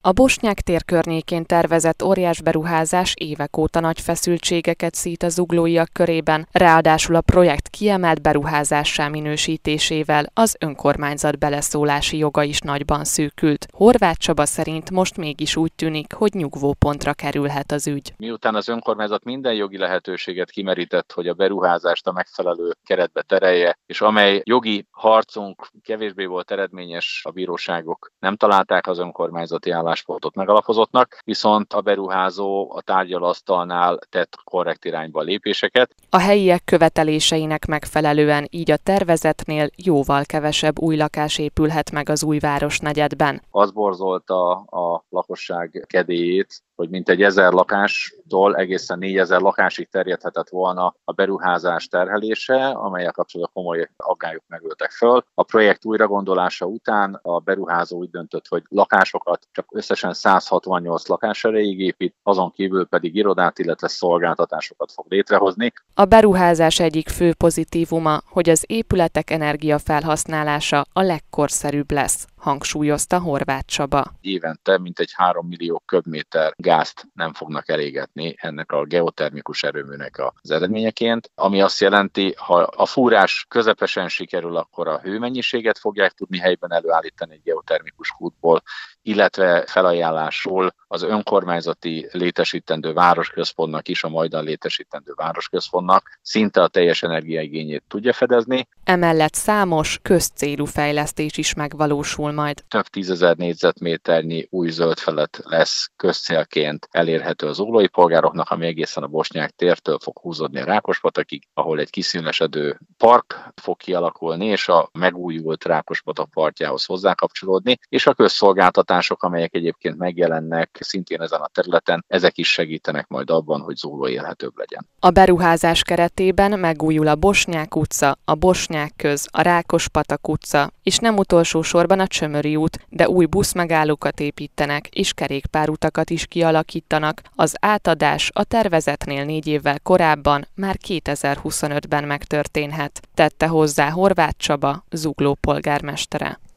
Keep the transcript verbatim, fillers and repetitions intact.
A Bosnyák tér környékén tervezett óriás beruházás évek óta nagy feszültségeket szít a zuglóiak körében, ráadásul a projekt kiemelt beruházássá minősítésével az önkormányzat beleszólási joga is nagyban szűkült. Horváth Csaba szerint most mégis úgy tűnik, hogy nyugvópontra kerülhet az ügy. Miután az önkormányzat minden jogi lehetőséget kimerített, hogy a beruházást a megfelelő keretbe terelje, és amely jogi harcunk kevésbé volt eredményes, a bíróságok nem találták az önkormányzati álláspontot megalapozottnak, viszont a beruházó a tárgyalasztalnál tett korrekt irányba lépéseket. A helyiek követeléseinek megfelelően így a tervezetnél jóval kevesebb új lakás épülhet meg az új városnegyedben. Az borzolta a lakosság kedélyét, hogy mintegy ezer lakástól egészen négyezer lakásig terjedhetett volna a beruházás terhelése, amellyel kapcsolatban komoly aggályok merültek föl. A projekt újragondolása után a beruházó úgy döntött, hogy lakásokat csak összesen száz hatvannyolc lakás erejéig épít, azon kívül pedig irodát, illetve szolgáltatásokat fog létrehozni. A beruházás egyik fő pozitívuma, hogy az épületek energiafelhasználása a legkorszerűbb lesz, hangsúlyozta Horváth Csaba. Évente mintegy három millió köbméter gázt nem fognak elégetni ennek a geotermikus erőműnek az eredményeként, ami azt jelenti, ha a fúrás közepesen sikerül, akkor a hőmennyiséget fogják tudni helyben előállítani egy geotermikus kútból, illetve felajánlásul az önkormányzati létesítendő városközpontnak is, a majdan létesítendő városközpontnak szinte a teljes energiaigényét tudja fedezni. Emellett számos közcélú fejlesztés is megvalósul majd. Több tízezer négyzetméternyi új zöld felület lesz közcélként elérhető az zuglói polgároknak, ami egészen a Bosnyák tértől fog húzódni a Rákospatakig, ahol egy kiszínesedő park fog kialakulni, és a megújult Rákospatak partjához hozzákapcsolódni, és a közszolgáltatások, amelyek egyébként megjelennek szintén ezen a területen, ezek is segítenek majd abban, hogy Zugló élhetőbb legyen. A beruházás keretében megújul a Bosnyák utca, a Bosnyák köz, a Rákospatak utca, és nem utolsó sorban a Csömöri út, de új buszmegállókat építenek, és kerékpárutakat is kialakítanak. Az átadás a tervezetnél négy évvel korábban, már kétezer-huszonötben megtörténhet, tette hozzá Horváth Csaba, Zugló polgármestere.